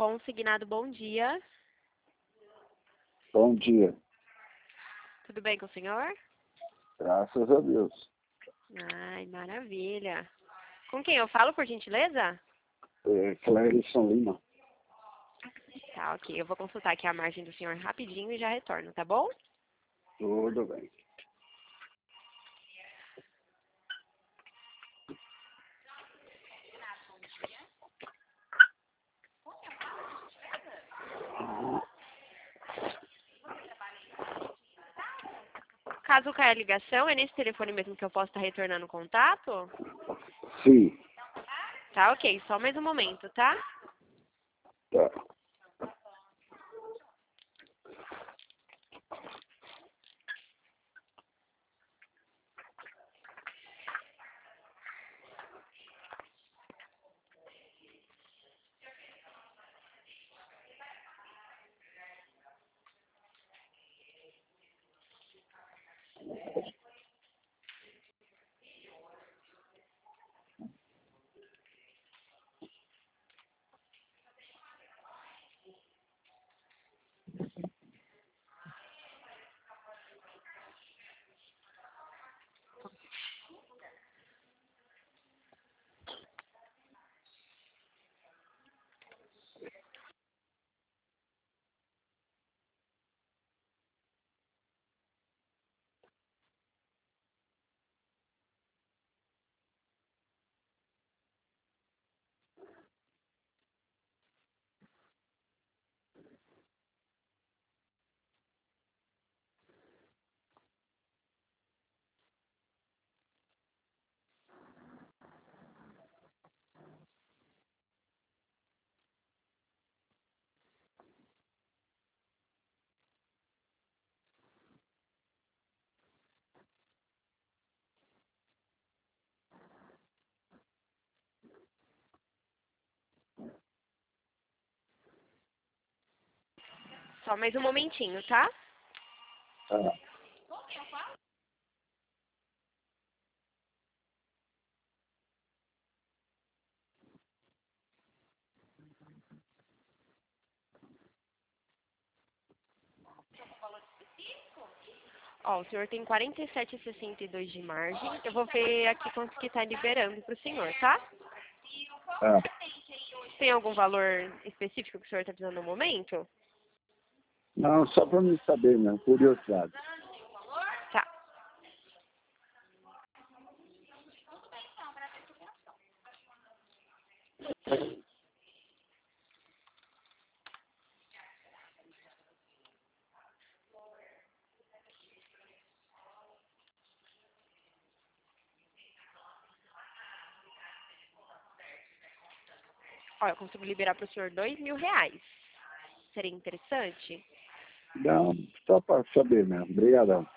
Consignado, bom dia. Bom dia. Tudo bem com o senhor? Graças a Deus. Ai, maravilha. Com quem eu falo, por gentileza? Clérison Lima. Tá, ok. Eu vou consultar aqui a margem do senhor rapidinho e já retorno, tá bom? Tudo bem. Caso caia a ligação, é nesse telefone mesmo que eu posso estar retornando o contato? Sim. Tá, ok. Só mais um momento, tá? Tá. Só mais um momentinho, tá? Tá. Ó, o senhor tem 47,62 de margem. Eu vou ver aqui quanto que tá liberando pro senhor, tá? Tá. Tem algum valor específico que o senhor tá precisando no momento? Não, só para me saber, né? Curiosidade. Tá. Ó, eu consigo liberar pro senhor R$ 2.000. Seria interessante? Não, só para saber mesmo. Obrigadão.